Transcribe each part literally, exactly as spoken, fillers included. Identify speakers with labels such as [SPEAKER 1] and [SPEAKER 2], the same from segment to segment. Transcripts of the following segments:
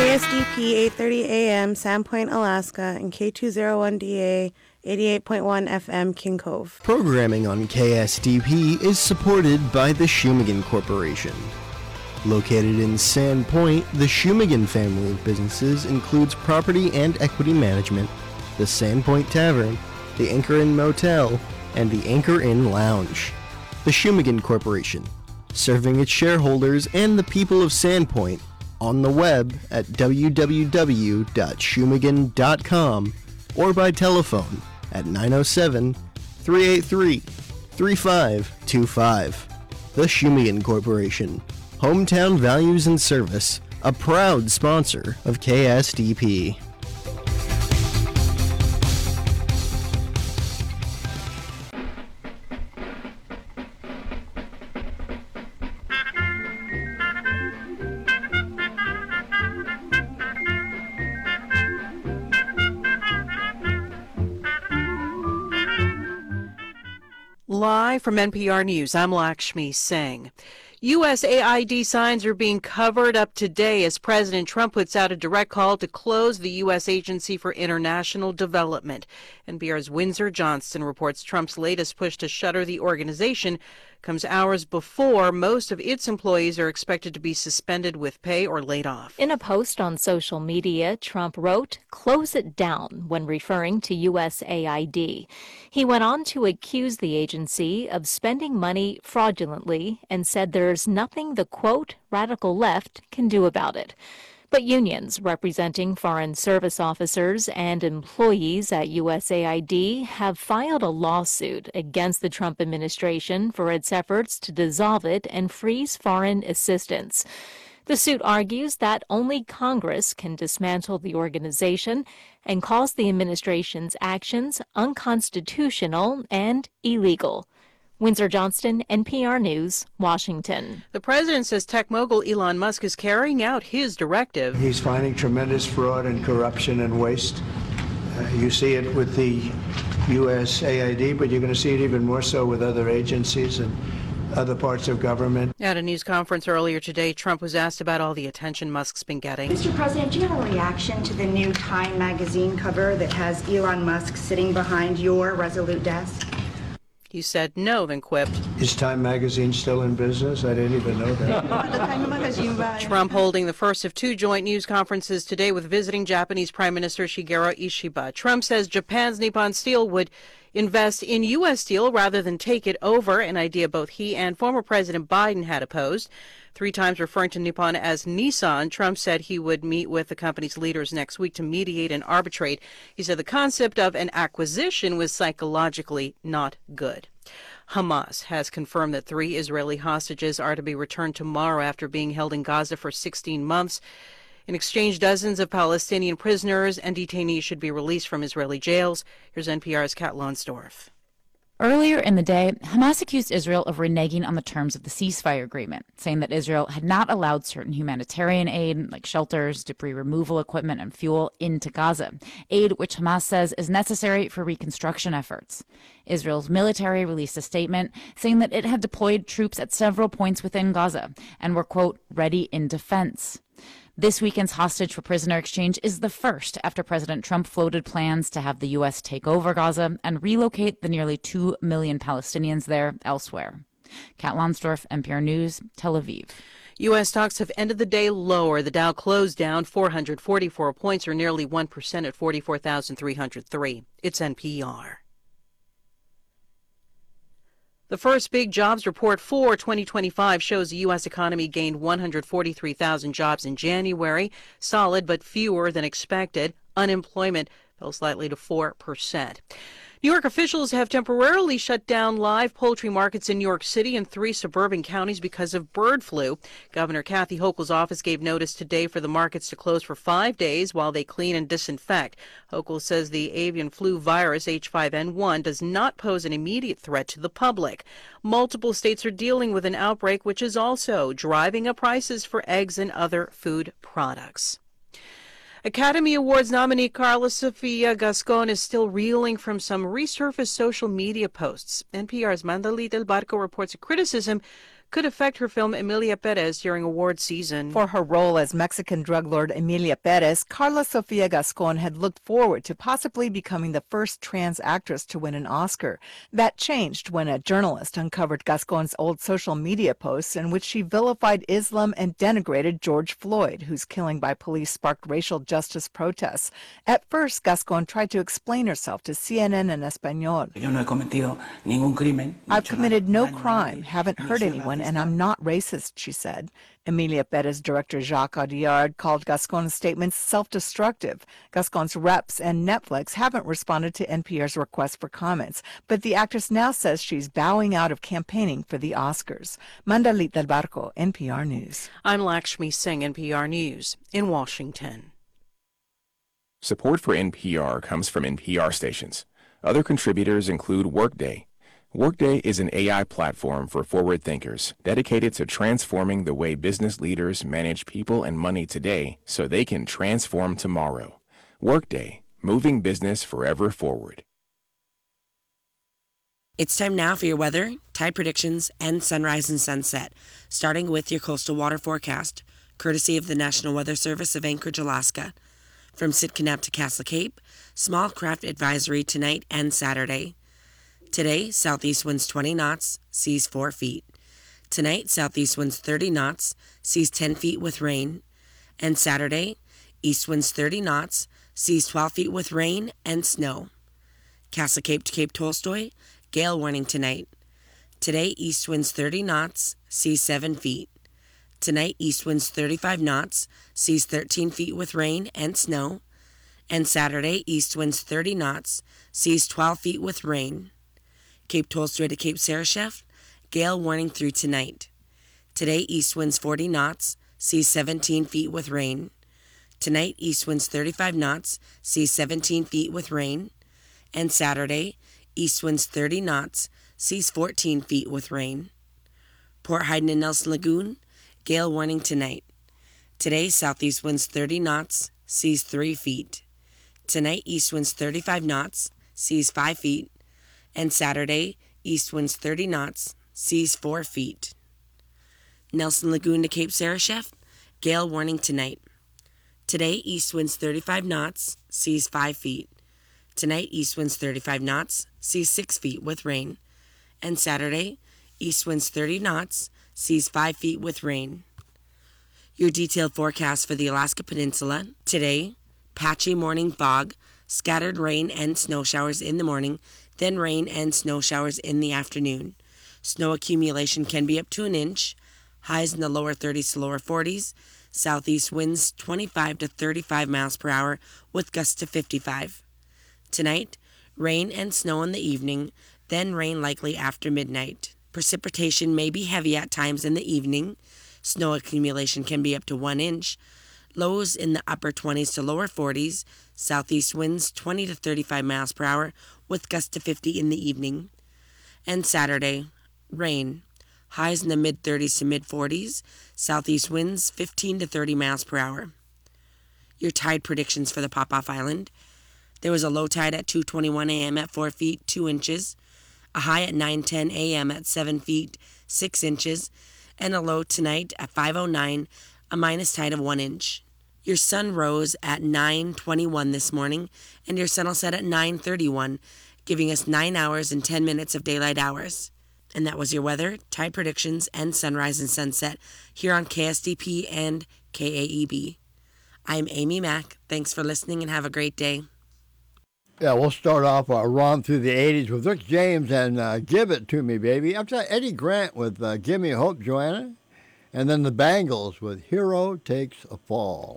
[SPEAKER 1] K S D P eight thirty A M, Sandpoint, Alaska, and K two oh one D A eighty-eight point one F M, King Cove.
[SPEAKER 2] Programming on K S D P is supported by the Shumagan Corporation. Located in Sandpoint, the Shumagan family of businesses includes property and equity management, the Sandpoint Tavern, the Anchor Inn Motel, and the Anchor Inn Lounge. The Shumagan Corporation, serving its shareholders and the people of Sandpoint on the web at w w w dot shumagan dot com or by telephone at nine oh seven, three eight three, three five two five. The Shumagan Corporation, hometown values and service, a proud sponsor of K S D P.
[SPEAKER 3] Live from N P R News, I'm Lakshmi Singh. U S A I D signs are being covered up today as President Trump puts out a direct call to close the U S Agency for International Development. N P R's Windsor Johnston reports Trump's latest push to shutter the organization comes hours before most of its employees are expected to be suspended with pay or laid off.
[SPEAKER 4] In a post on social media, Trump wrote, "Close it down," when referring to U S A I D. He went on to accuse the agency of spending money fraudulently and said there's nothing the, quote, radical left can do about it. But unions representing foreign service officers and employees at U S A I D have filed a lawsuit against the Trump administration for its efforts to dissolve it and freeze foreign assistance. The suit argues that only Congress can dismantle the organization and calls the administration's actions unconstitutional and illegal. Windsor Johnston, N P R News, Washington.
[SPEAKER 3] The president says tech mogul Elon Musk is carrying out his directive.
[SPEAKER 5] He's finding tremendous fraud and corruption and waste. Uh, you see it with the U S A I D, but you're going to see it even more so with other agencies and other parts of government.
[SPEAKER 3] At a news conference earlier today, Trump was asked about all the attention Musk's been getting.
[SPEAKER 6] Mister President, do you have a reaction to the new Time magazine cover that has Elon Musk sitting behind your Resolute desk?
[SPEAKER 3] He said no, then quipped,
[SPEAKER 5] Is Time magazine still in business? I didn't even know that.
[SPEAKER 3] Trump holding the first of two joint news conferences today with visiting Japanese Prime Minister Shigeru Ishiba. Trump says Japan's Nippon Steel would invest in U S steel rather than take it over, an idea both he and former President Biden had opposed. Three times referring to Nippon as Nissan, Trump said he would meet with the company's leaders next week to mediate and arbitrate. He said the concept of an acquisition was psychologically not good. Hamas has confirmed that three Israeli hostages are to be returned tomorrow after being held in Gaza for sixteen months. In exchange, dozens of Palestinian prisoners and detainees should be released from Israeli jails. Here's N P R's Kat Lonsdorf.
[SPEAKER 7] Earlier in the day, Hamas accused Israel of reneging on the terms of the ceasefire agreement, saying that Israel had not allowed certain humanitarian aid, like shelters, debris removal equipment, and fuel, into Gaza, aid which Hamas says is necessary for reconstruction efforts. Israel's military released a statement saying that it had deployed troops at several points within Gaza and were, quote, ready in defense. This weekend's hostage for prisoner exchange is the first after President Trump floated plans to have the U S take over Gaza and relocate the nearly two million Palestinians there elsewhere. Kat Lonsdorf, N P R News, Tel Aviv.
[SPEAKER 3] U S stocks have ended the day lower. The Dow closed down four hundred forty-four points, or nearly one percent, at forty-four thousand three hundred three. It's N P R. The first big jobs report for twenty twenty-five shows the U S economy gained one hundred forty-three thousand jobs in January, solid but fewer than expected. Unemployment fell slightly to four percent. New York officials have temporarily shut down live poultry markets in New York City and three suburban counties because of bird flu. Governor Kathy Hochul's office gave notice today for the markets to close for five days while they clean and disinfect. Hochul says the avian flu virus H five N one does not pose an immediate threat to the public. Multiple states are dealing with an outbreak, which is also driving up prices for eggs and other food products. Academy Awards nominee Carla Sofia Gascon is still reeling from some resurfaced social media posts. N P R's Mandali Del Barco reports a criticism could affect her film Emilia Perez during award season.
[SPEAKER 8] For her role as Mexican drug lord Emilia Perez, Carla Sofia Gascon had looked forward to possibly becoming the first trans actress to win an Oscar. That changed when a journalist uncovered Gascon's old social media posts in which she vilified Islam and denigrated George Floyd, whose killing by police sparked racial justice protests. At first, Gascon tried to explain herself to C N N in Espanol. I've committed no crime, haven't hurt anyone, and I'm not racist, she said. Emilia Perez director Jacques Audiard called Gascon's statements self-destructive. Gascon's reps and Netflix haven't responded to N P R's request for comments, but the actress now says she's bowing out of campaigning for the Oscars. Mandalit Del Barco, N P R News.
[SPEAKER 3] I'm Lakshmi Singh, N P R News, in Washington.
[SPEAKER 9] Support for N P R comes from N P R stations. Other contributors include Workday. Workday is an A I platform for forward thinkers dedicated to transforming the way business leaders manage people and money today so they can transform tomorrow. Workday, moving business forever forward.
[SPEAKER 10] It's time now for your weather, tide predictions, and sunrise and sunset, starting with your coastal water forecast, courtesy of the National Weather Service of Anchorage, Alaska. From Sitkinnap to Castle Cape, small craft advisory tonight and Saturday. Today, southeast winds twenty knots, seas four feet. Tonight, southeast winds thirty knots, seas ten feet with rain. And Saturday, east winds thirty knots, seas twelve feet with rain and snow. Castle Cape to Cape Tolstoy, gale warning tonight. Today, east winds thirty knots, seas seven feet. Tonight, east winds thirty-five knots, seas thirteen feet with rain and snow. And Saturday, east winds thirty knots, seas twelve feet with rain. Cape Tolstoy to Cape Sarashef, gale warning through tonight. Today, east winds forty knots, seas seventeen feet with rain. Tonight, east winds thirty-five knots, seas seventeen feet with rain. And Saturday, east winds thirty knots, seas fourteen feet with rain. Port Hayden and Nelson Lagoon, gale warning tonight. Today, southeast winds thirty knots, seas three feet. Tonight, east winds thirty-five knots, seas five feet. And Saturday, east winds thirty knots, seas four feet. Nelson Lagoon to Cape Sarashef, gale warning tonight. Today, east winds thirty-five knots, seas five feet. Tonight, east winds thirty-five knots, seas six feet with rain. And Saturday, east winds thirty knots, seas five feet with rain. Your detailed forecast for the Alaska Peninsula. Today, patchy morning fog, scattered rain and snow showers in the morning, then rain and snow showers in the afternoon. Snow accumulation can be up to an inch. Highs in the lower thirties to lower forties. Southeast winds twenty-five to thirty-five miles per hour with gusts to fifty-five. Tonight, rain and snow in the evening, then rain likely after midnight. Precipitation may be heavy at times in the evening. Snow accumulation can be up to one inch. Lows in the upper twenties to lower forties. Southeast winds twenty to thirty-five miles per hour with gusts to fifty in the evening. And Saturday, rain. Highs in the mid thirties to mid forties. Southeast winds fifteen to thirty miles per hour. Your tide predictions for the Pop-Off Island. There was a low tide at two twenty-one a.m. at four feet, two inches. A high at nine ten a.m. at seven feet, six inches. And a low tonight at five oh nine, a minus tide of one inch. Your sun rose at nine twenty-one this morning, and your sun will set at nine thirty-one, giving us nine hours and ten minutes of daylight hours. And that was your weather, tide predictions, and sunrise and sunset here on K S D P and K A E B. I'm Amy Mack. Thanks for listening and have a great day.
[SPEAKER 11] Yeah, we'll start off our run through the eighties with Rick James and uh, Give It To Me, Baby. After that, Eddie Grant with uh, Give Me Hope, Joanna. And then the Bangles with Hero Takes a Fall.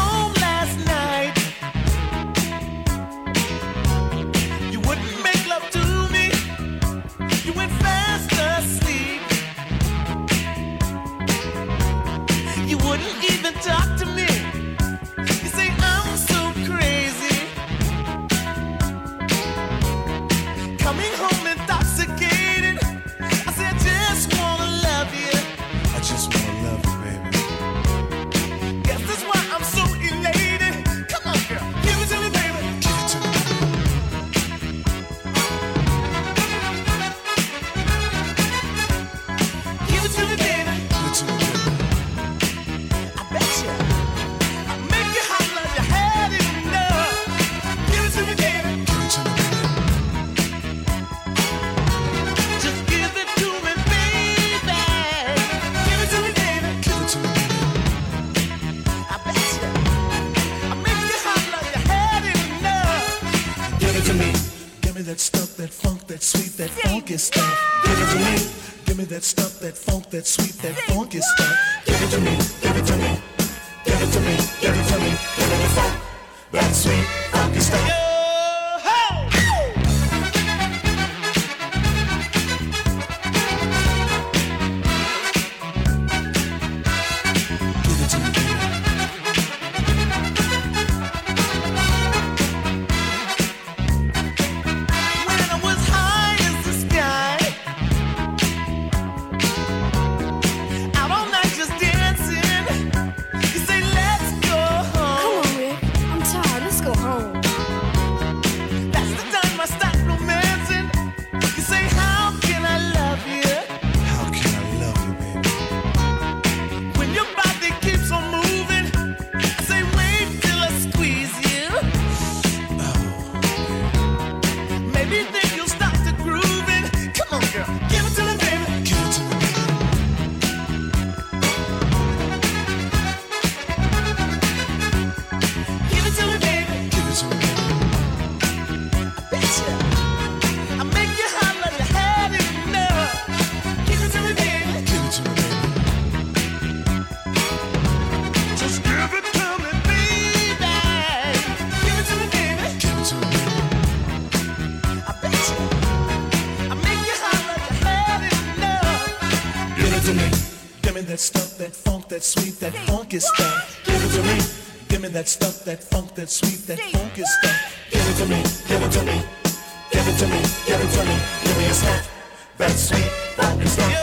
[SPEAKER 12] Love funk, that sweet, that funky stuff. Give it to me. Give me that stuff, that funk, that sweet, that funky stuff. Give it to me. Give it to me. Give it to me. Give it to me. Give me the funk, that sweet, funky stuff. That stuff, that funk, that sweet, that funky stuff. Give it to me. Give me that stuff, that funk, that sweet, that funky stuff. Give it to me. Give it to me. Give it to me. Give it to me. Give me a stuff, that sweet, funky stuff.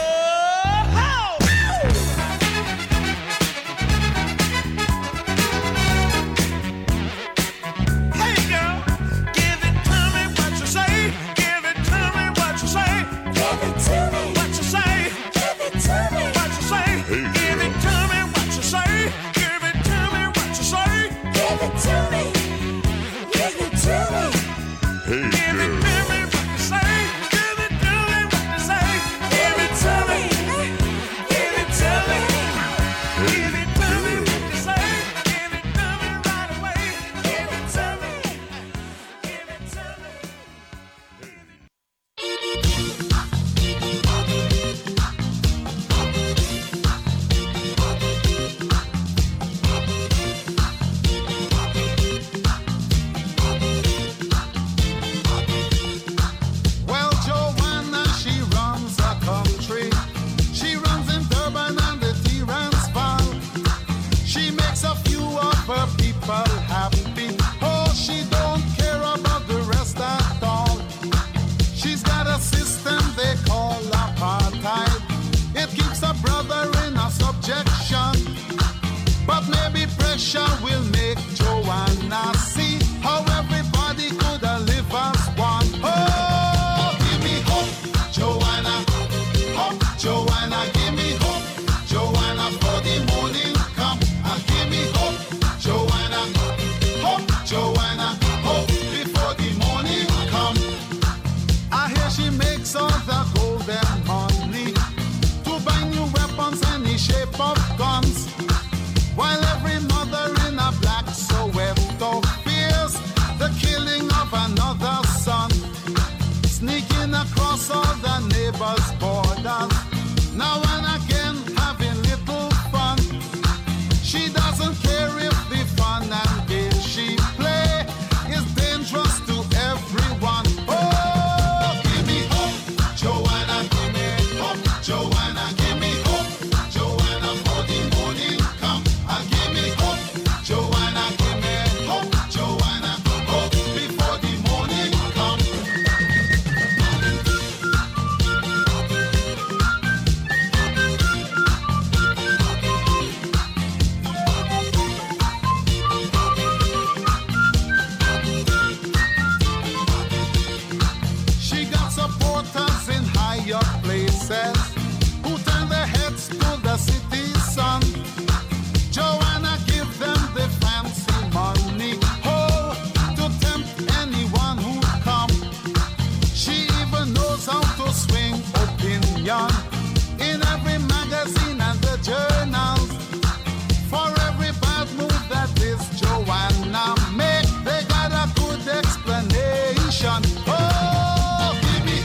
[SPEAKER 13] Joanna make, they got a good explanation. Oh, give me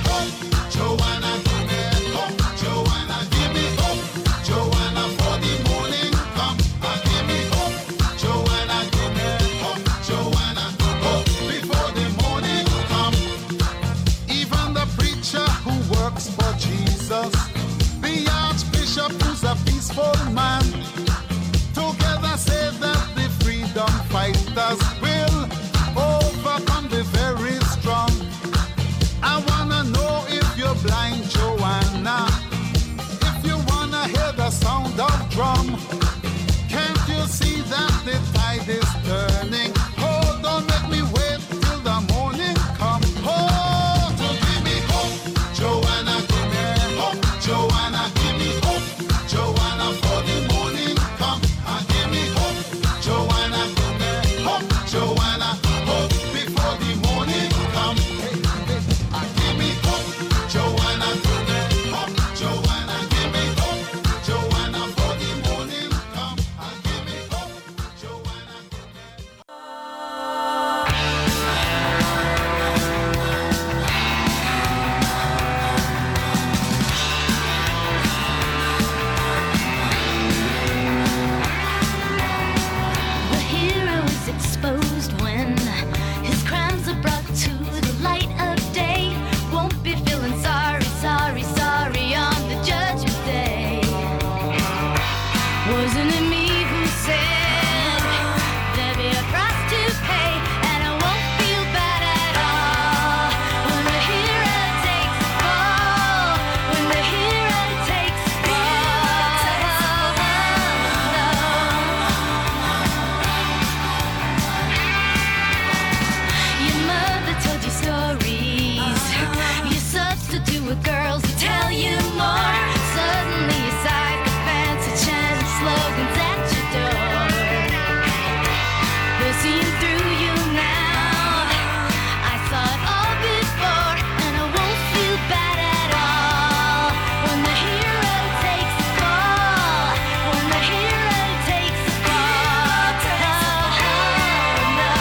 [SPEAKER 13] who works for Jesus, the Archbishop who's a peaceful man. Together say that the freedom fighters will overcome the very strong. I wanna know if you're blind, Joanna, if you wanna hear the sound of drum. Can't you see that the tide is turning? Oh, don't make me wait till the morning come. Oh, to give me hope, Joanna, give me hope, Joanna, give me hope, Joanna, for the morning come. And give me hope, Joanna, give me hope, Joanna, hope before the morning come. Hey, hey, and give me hope, Joanna, give me hope, Joanna, give me hope, Joanna, for the morning come. And give me hope, Joanna, give me
[SPEAKER 14] The hero is exposed when his crimes are brought to the light of day. Won't be feeling sorry, sorry, sorry on the judgment day. Wasn't it me who said there'd be a price to pay, and I won't feel bad at all when the hero takes the fall, when the hero takes the fall. Your mother told you stories, you substitute with girls who tell you more. Suddenly you psychopaths are chanting slogans at your door. They're seeing through you now. I saw it all before, and I won't feel bad at all when the hero takes the fall, when the hero takes the fall. Oh, no.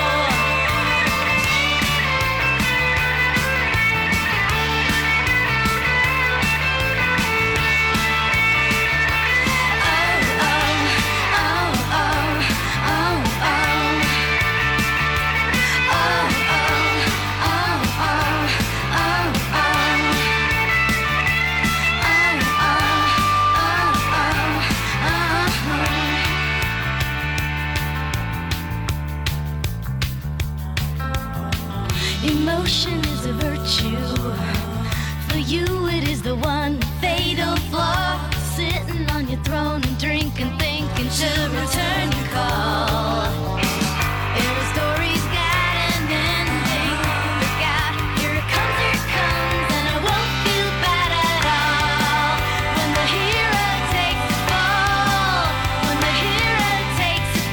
[SPEAKER 14] Emotion is a virtue. For you, it is the one fatal flaw. Sitting on your throne and drinking, thinking to return your call. Every story's got an ending. Look out, here it comes, here it comes, and I won't feel bad at all when the hero takes the fall, when the hero takes the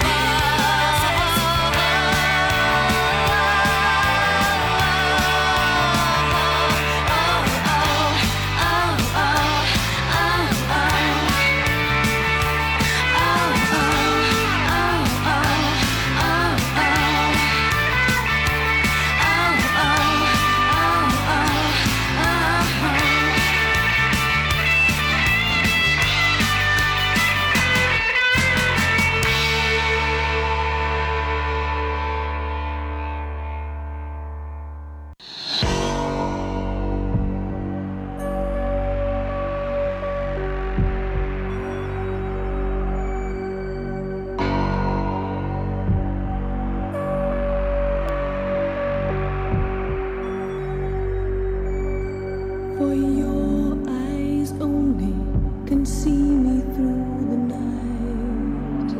[SPEAKER 15] For your eyes only can see me through the night.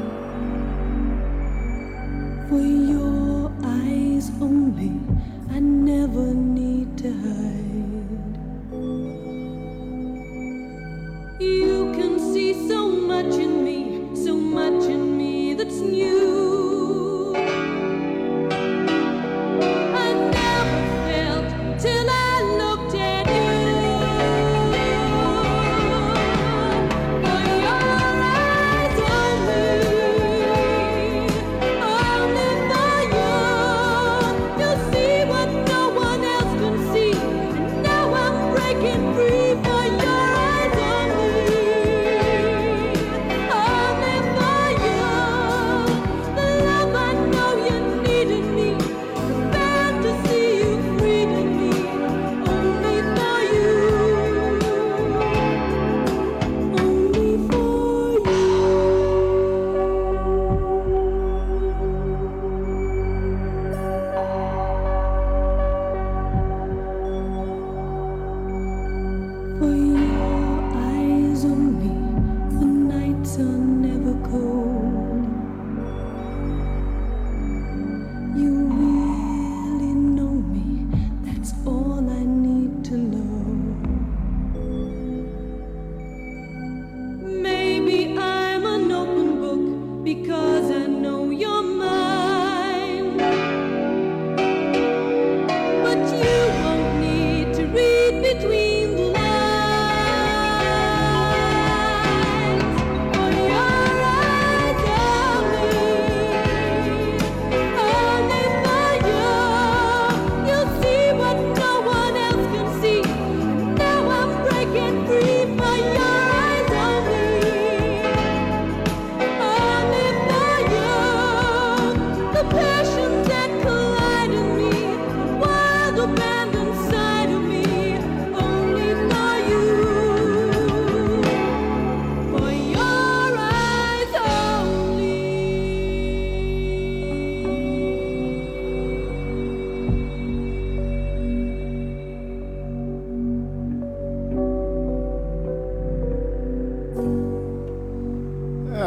[SPEAKER 15] For your eyes only, I never need to hide. You can see so much in me, so much in me that's new. I never felt till I looked at you. For your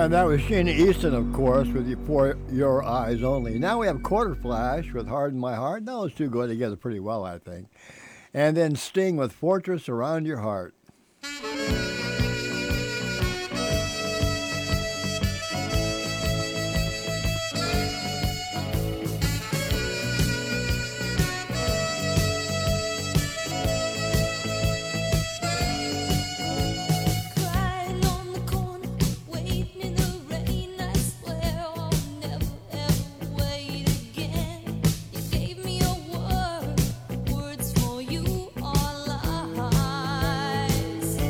[SPEAKER 11] And that was Sheena Easton, of course, with you For Your Eyes Only. Now we have Quarter Flash with Harden My Heart. Those two go together pretty well, I think. And then Sting with Fortress Around Your Heart.
[SPEAKER 15] Words for you are lies.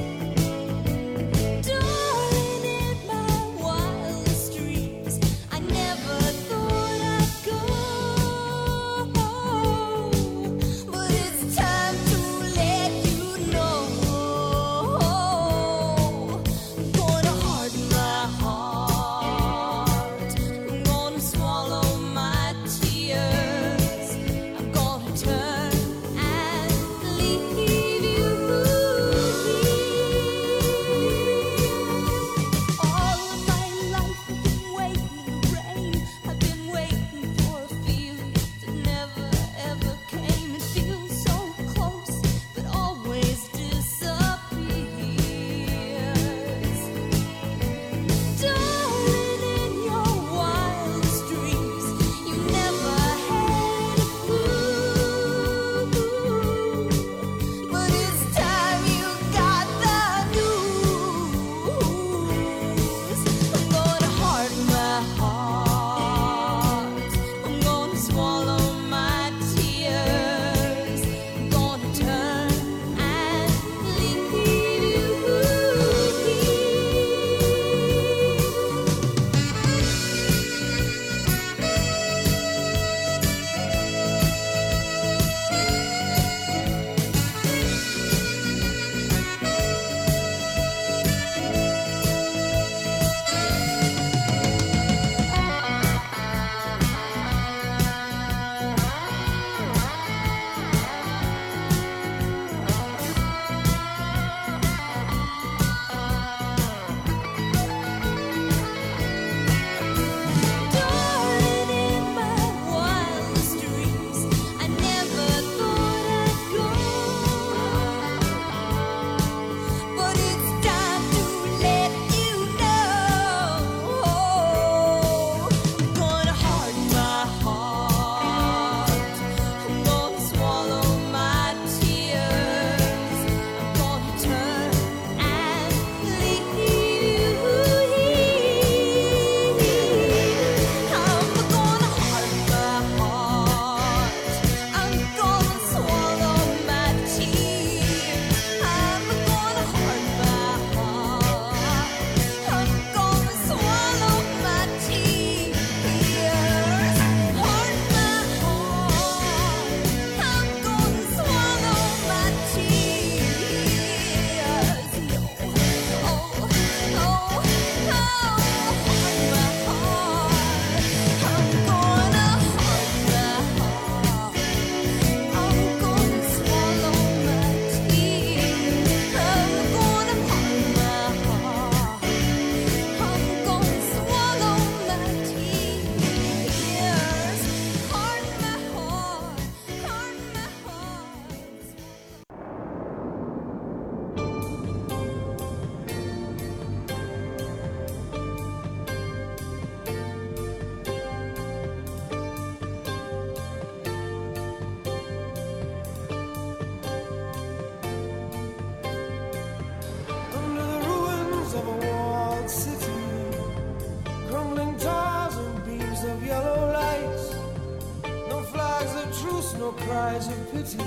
[SPEAKER 12] no cries of pity.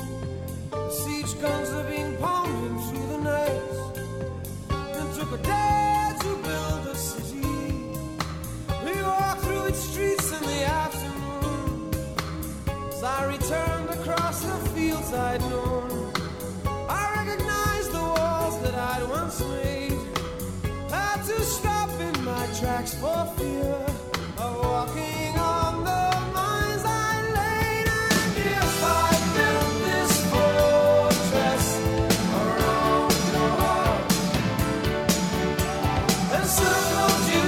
[SPEAKER 12] Siege guns are being pounded through the night. It took a day to build a city. We walked through its streets in the afternoon. As I returned across the fields I'd known, I recognized the walls that I'd once made. Had to stop in my tracks for fear of walking on the mines I laid. And if I built this fortress around your heart and circled you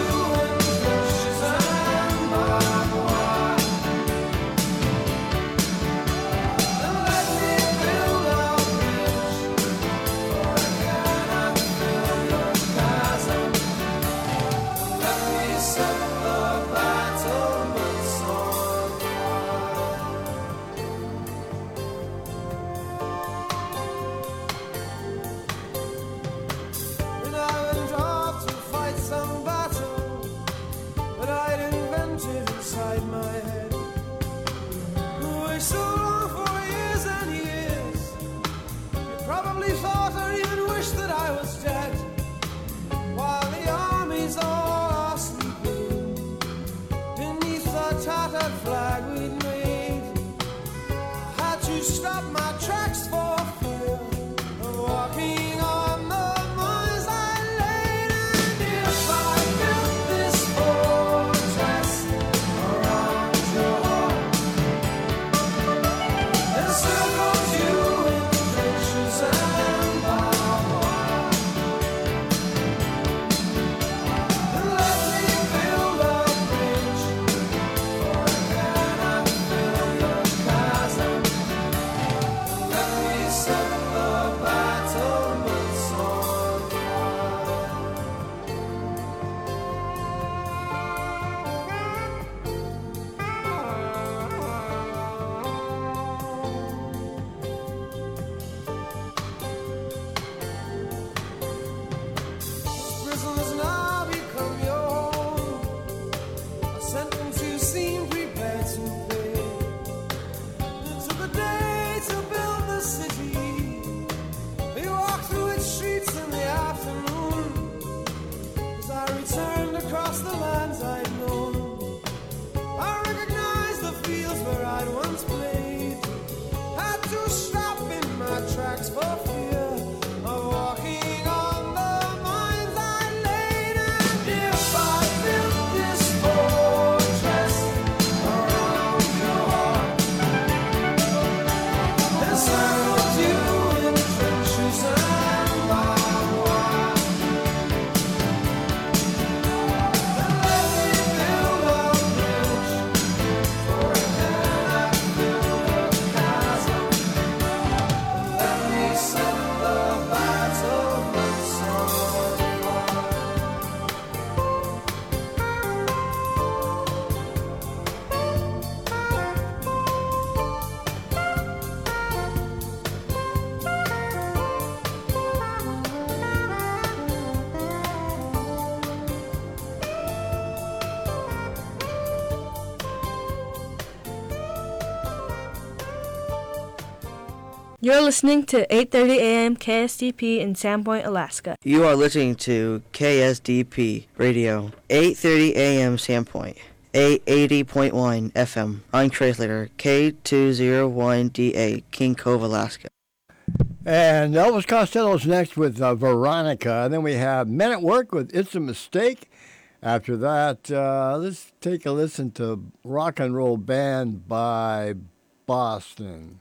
[SPEAKER 16] probably thought or even wished that I was dead, while the armies all are sleeping beneath the tattered flag we'd made. Had to stop my tracks for fear of walking on the mines I laid. And if I built this fortress around your heart, then circles you in trenches and barbed wire, and let me build a bridge for a cannot fill your chasm. Let me set the battlements on prison has now become your home, a sentence you seem prepared to pay. It took a day to build the city. We walked through its streets in the afternoon, as I returned across the lands I'd known. I recognized the fields where I'd once played. Had to stop in my tracks for fear of walking on the mines I laid. And if I built this fortress around your heart, then circled you in trenches and barbed wire, then let me build a bridge for a cannot fill the chasm. Let me set the battlements on fire.
[SPEAKER 17] You're listening to eight thirty a m K S D P in Sandpoint, Alaska.
[SPEAKER 18] You are listening to K S D P Radio, eight thirty a m Sandpoint, eighty point one F M on translator K two oh one D A, King Cove, Alaska.
[SPEAKER 11] And Elvis Costello's next with uh, Veronica. And then we have Men at Work with It's a Mistake. After that, uh, let's take a listen to Rock and Roll Band by Boston.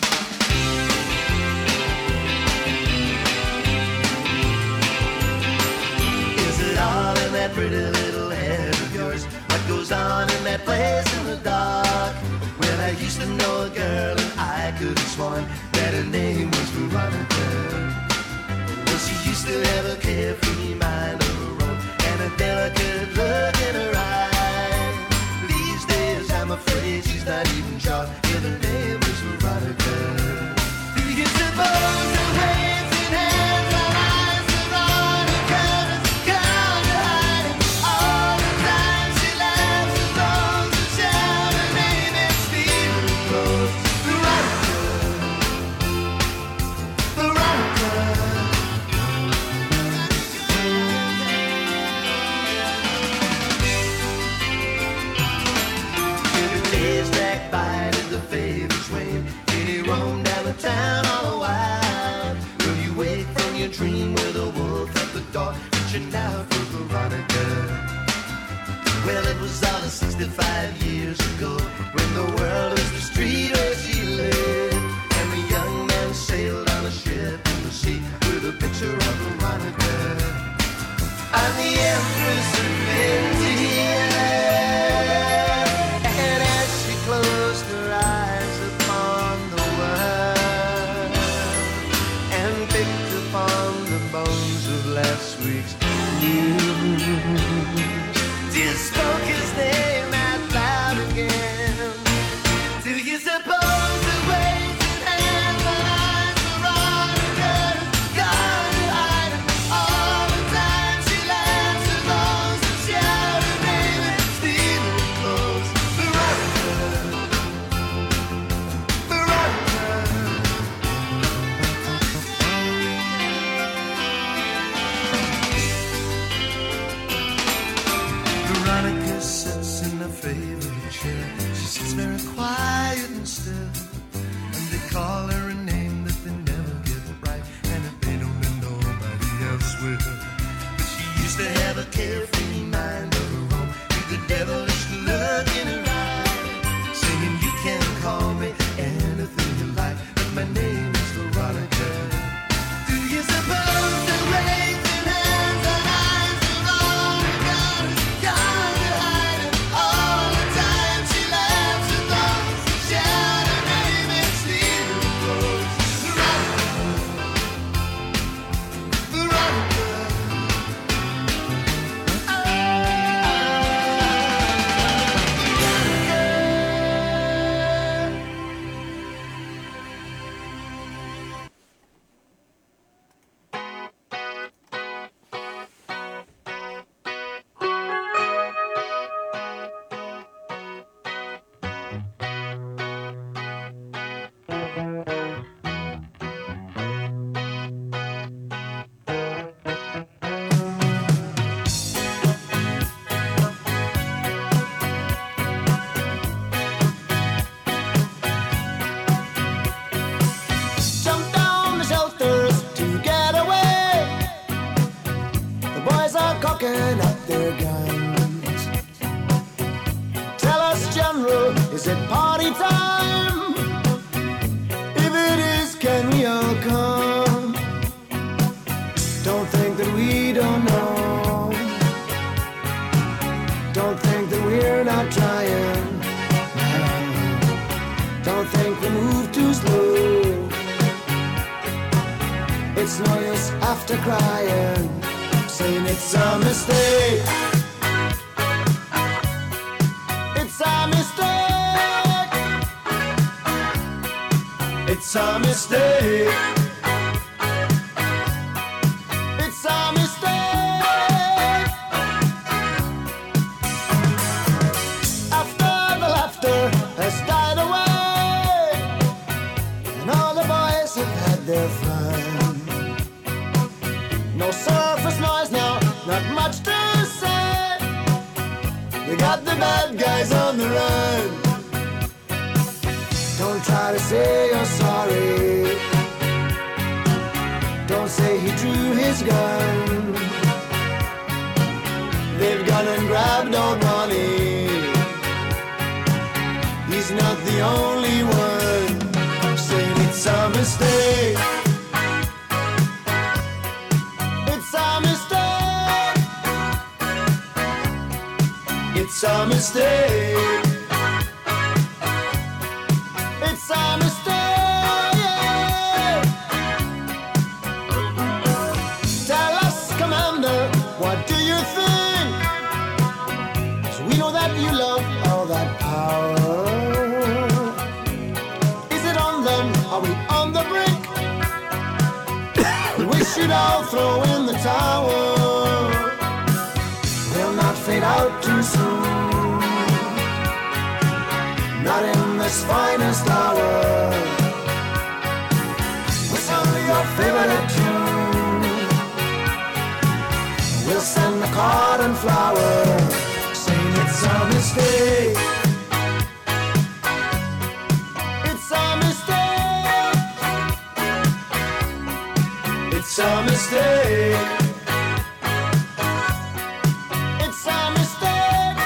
[SPEAKER 12] Is it all in that pretty little head of yours? What goes on in that place in the dark? Well, I used to know a girl and I could have sworn that her name was Veronica. Well, she used to have a carefree mind of her own and a delicate look in her eye. These days I'm afraid she's not even sure if her name was Veronica. Do you suppose the hands in hands are eyes of Veronica? Gone to hiding all the time. She laughs and blows and shouts her name and steals her clothes. Veronica, Veronica. The days drag by and the favors wane. Did he roam down the town all the while? Will you wake from your dream with a wolf at the door, reaching out for Veronica? Well, it was all sixty-five years ago, when the world was the street where she lived, and the young man sailed on a ship in the sea with a picture of Veronica. I'm the Empress of India, and as she closed her eyes upon the world and picked upon the bones of last week's news, just spoke his name out loud again. Do you suppose the ways and hands and eyes of Veronica gone to hide her all the time? She laughs and blows and shouts her name and steals her clothes. Veronica, Veronica. a carefree mind or a roam with the devilish look in her eye, singing you can call me anything you like, but my name is Veronica. Do you suppose that raising hands and eyes is all you got? Got to hide it all the time. She laughs at those who shout her name and steal her clothes. Veronica, Veronica.
[SPEAKER 16] Jump down the shelters to get away. The boys are cocking up their guns. Tell us, General, is it party time? If it is, can we all come? Don't think that we don't know. Don't think that we're not trying. Don't think we move too slow. It's no use after crying, saying it's a mistake. It's a mistake. It's a mistake. It's a mistake. After the laughter has died away, and all the boys have had their fun. No surface noise now, not much to say. We got the bad guys on the run. Don't try to say you're sorry. Don't say he drew his gun. They've gone and grabbed old Ronnie. He's not the only one saying it's a mistake. It's a mistake. It's a mistake. It's a mistake. Tell us, Commander, what do you think? 'Cause we know that you love all that power. Is it on them? Are we on the brink? We should all throw in the towel. We'll not fade out too soon. Not in this finest hour. We'll sing your favorite tune. We'll send the card and flower, saying it's a mistake. It's a mistake. It's a mistake. It's a mistake.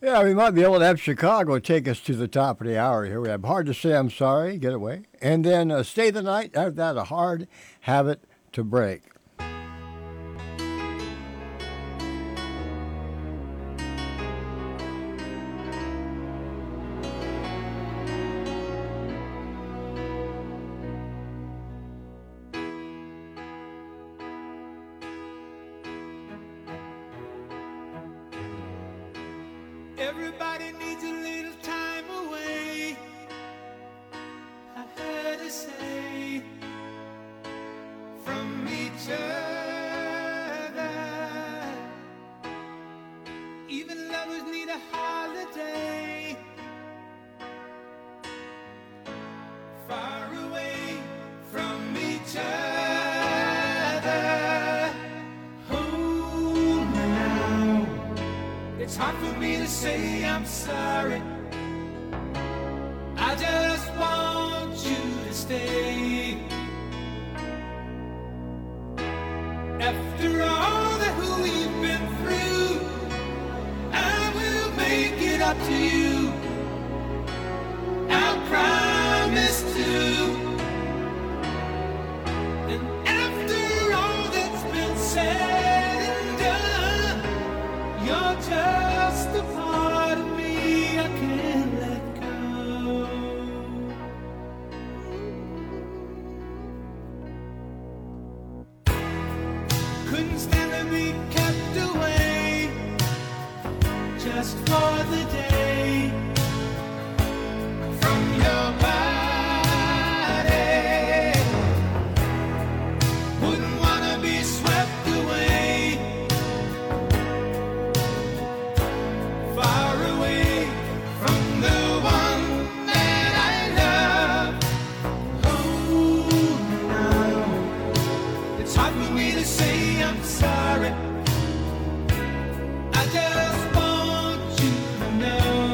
[SPEAKER 11] Yeah, we might be able to have Chicago take us to the top of the hour here. We have Hard to Say I'm Sorry, Get Away. And then uh, Stay the Night, after that, A Hard Habit to Break.
[SPEAKER 16] Everybody needs a little time away. I heard her say from each other. Even lovers need a holiday. Far away from each other. Hold me now. It's hard for me to say I'm sorry. I just want you to stay. After all that we've been through, I will make it up to you. I promise to. And after all that's been said and done, you're just a part of me I can't let go. Couldn't stand to be kept away just for the day from your body. Wouldn't wanna be swept away. Far away from the one that I love. Oh, now it's hard for me to say I'm sorry. I just want you to know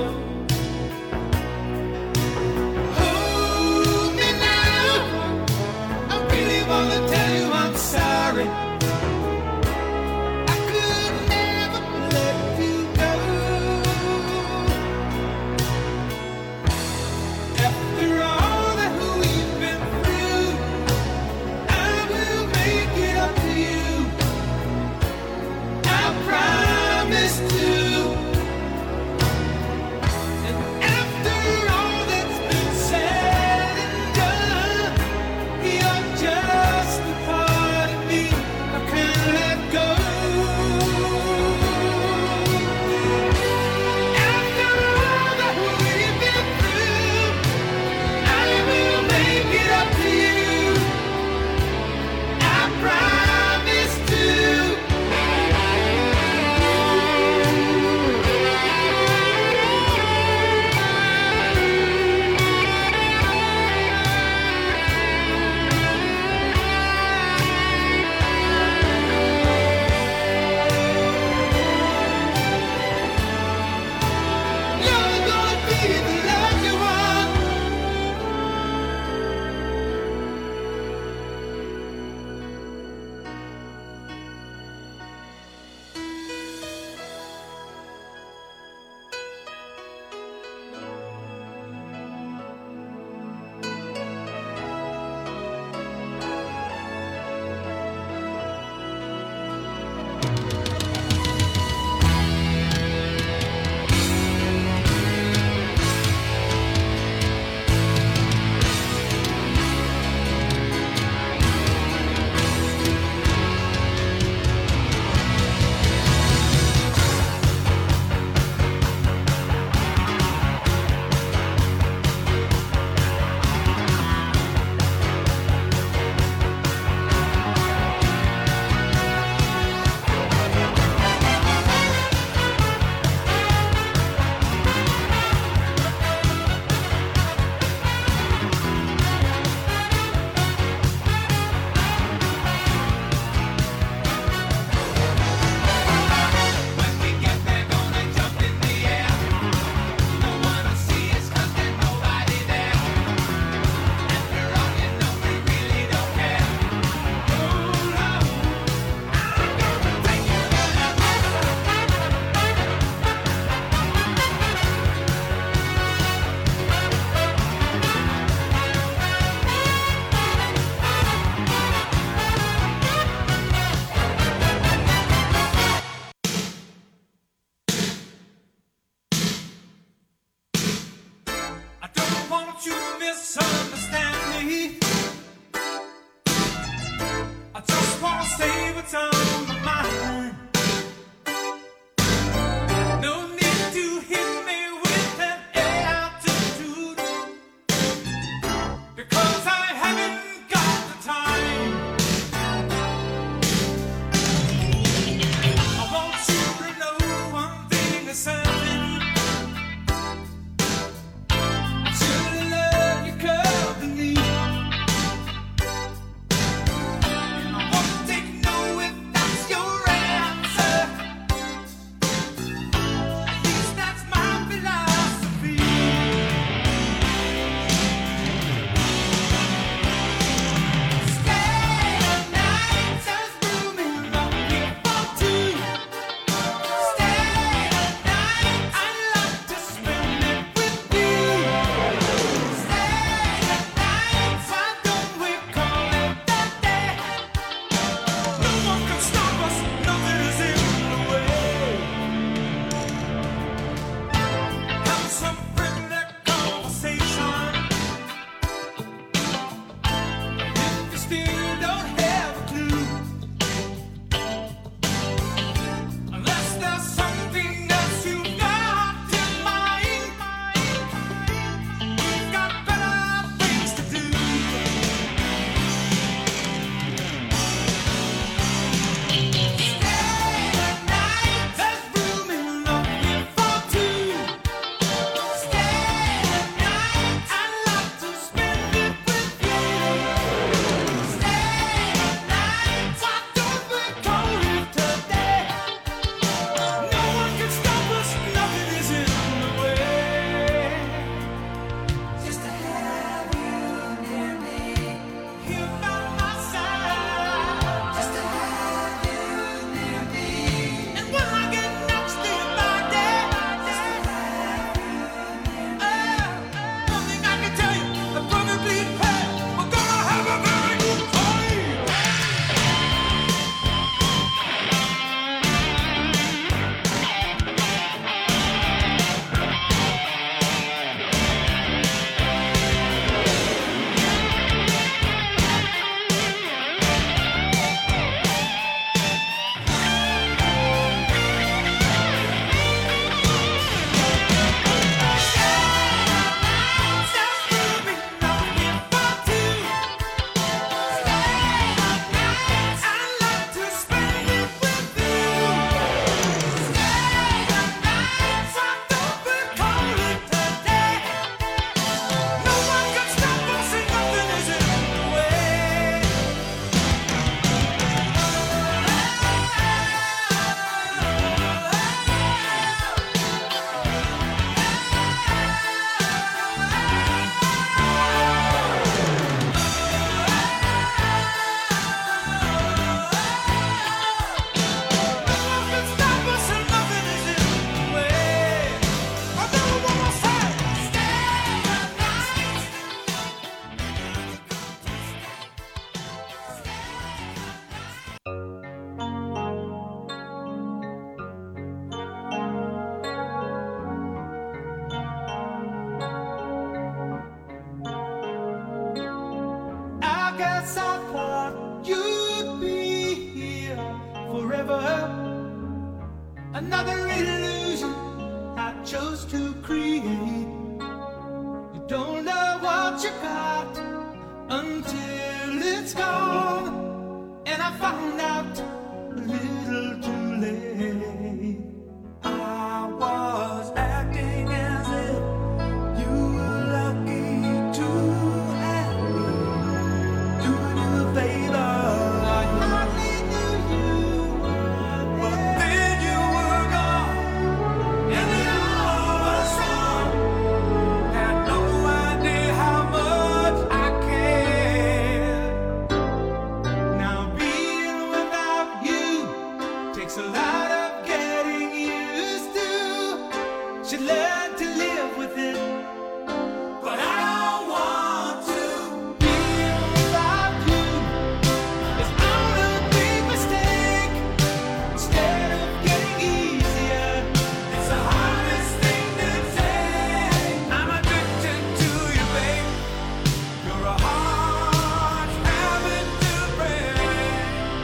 [SPEAKER 16] forever. Another illusion I chose to create. You don't know what you got until it's gone, and I found out a little too late. I was acting as if you were lucky to have me, doing you a favor. I hardly knew you, but then you were gone, and it all was wrong. Had no idea how much I cared. Now being without you takes a lot of getting used to. Should learn to live with it, but I don't want to. Being without you is all a big mistake. Instead of getting easier, it's the hardest thing to take. I'm addicted to you, babe. You're a hard habit to break.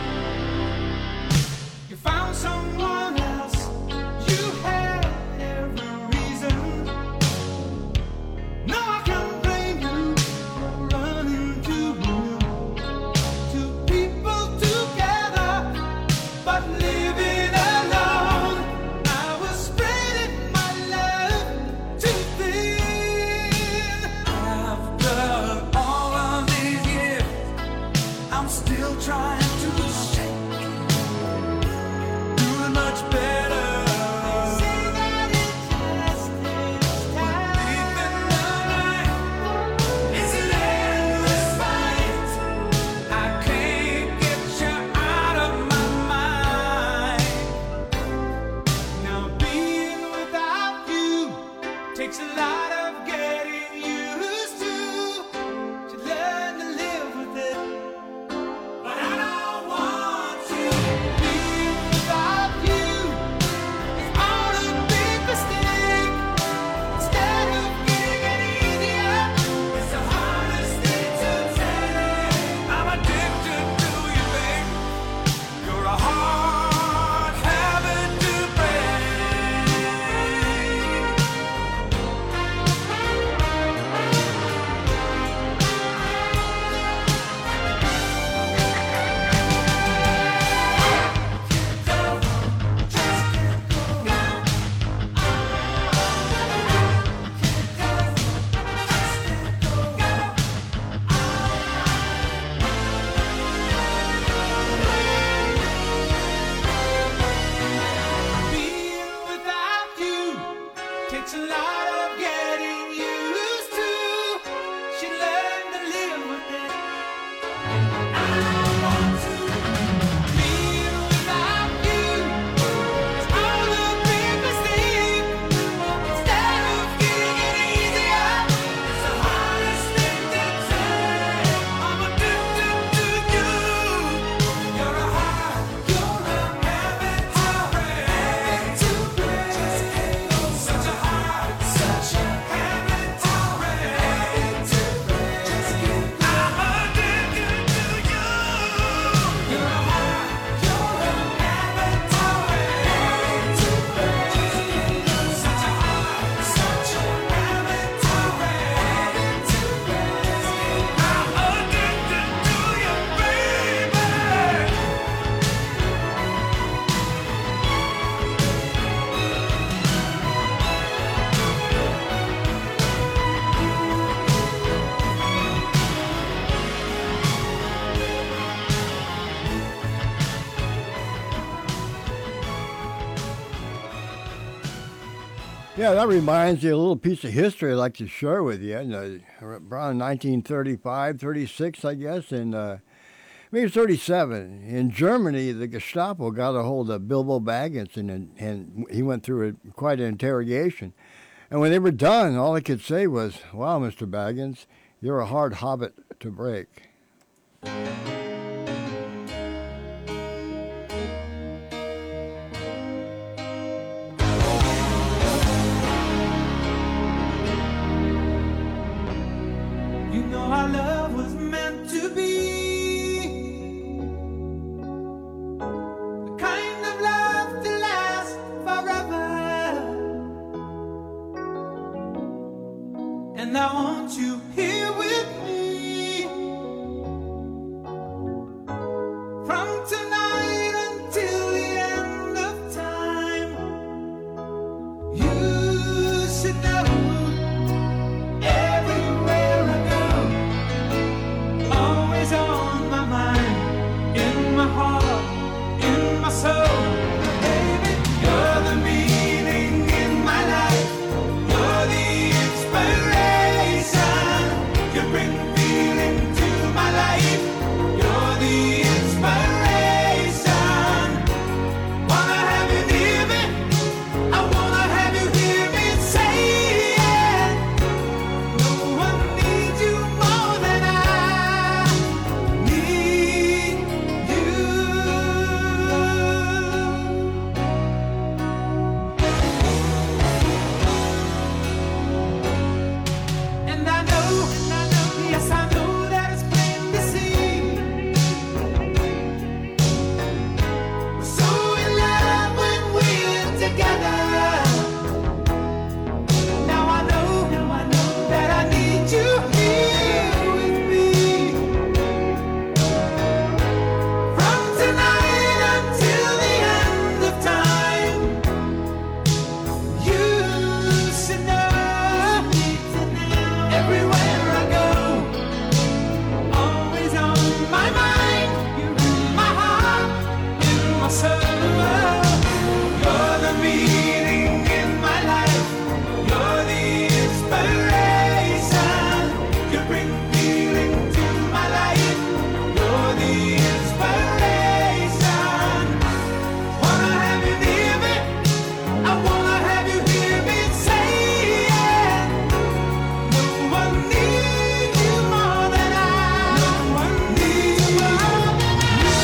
[SPEAKER 16] You found someone else. You had every reason. No, I can't blame you for running to you. Two people together, but living alone. I was spreading my love too thin. After all of these years, I'm still trying to shake it. Doing much better. Say that it just takes time. Deep in the night, it's an endless fight. I can't get you out of my mind. Now being without you takes a lot of getting used to. To learn to live with it, but I don't want to. Being without you is all a big mistake. Instead of getting it easier, it's the hardest thing to take. I'm addicted to you, babe. You're a hard habit to break. Being without you takes a lot of getting used to. Should learn to live with it. I don't want to. Being without you is all a big mistake. Instead of getting it easier, it's the hardest thing to take. I'm addicted to you. You're a hard, you're a habit to break. To break. Such a hard, such a habit to break. To break. I'm addicted to you. You're a hard, you're a habit to break. To break. Such a hard, such a habit to break. To break. I'm addicted to you, baby.
[SPEAKER 11] Yeah, that reminds me of a little piece of history I'd like to share with you. In, uh, around nineteen thirty-five, thirty-six, I guess, and uh, maybe thirty-seven. In Germany, the Gestapo got a hold of Bilbo Baggins, and, and he went through a, quite an interrogation. And when they were done, all they could say was, "Wow, Mister Baggins, you're a hard hobbit to break."
[SPEAKER 16] You know our love was meant to be the kind
[SPEAKER 12] I want you here with me. From tonight until the end of time, you should know everywhere I go, always on my mind, in my heart, in my soul. Baby, you're the meaning in my life. You're the inspiration. You bring feeling to my life. You're the inspiration. Wanna have you near me. I wanna have you hear me say it. No one needs you more than I need you. And I know, yes I know that it's plain to see. We're so in love when we're together. Now I know, now I know that I need you here with me. From tonight until the end of time, you should know, everywhere I go, always on my mind, in my heart, in my soul. You're the meaning in my life. You're the inspiration. You bring feeling to my life. You're the inspiration. Wanna have you near me. I wanna have you hear me say it. No one needs you more than I. No one needs you more than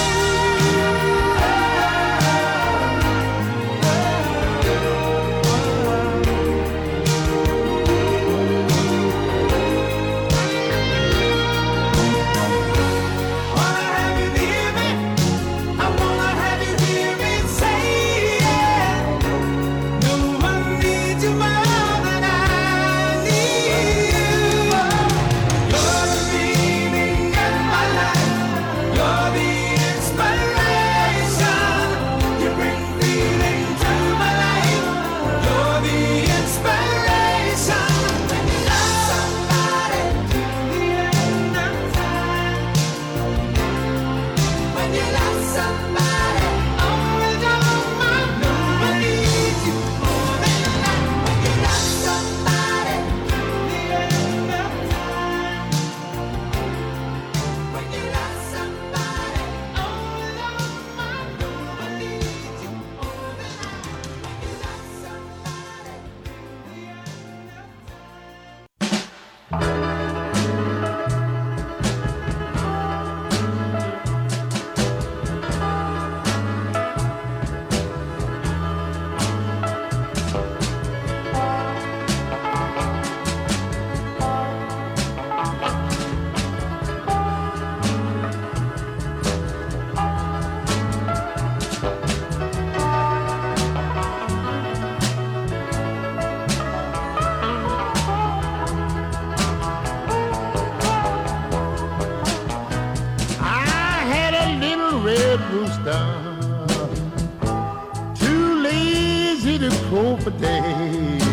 [SPEAKER 12] Wanna have you near me. I wanna have you hear me say it. No one needs you more than I need you. You're the meaning in my life. You're the inspiration. You bring feeling to my life. You're the inspiration. When you love somebody till the end of time. When you love somebody, always on my mind. No one needs you more than that. When you love somebody till the end of time. When you love somebody, always on my mind. No one needs you more than that. When you love somebody till the end of time.
[SPEAKER 13] I had a little red rooster, too lazy to crow for days.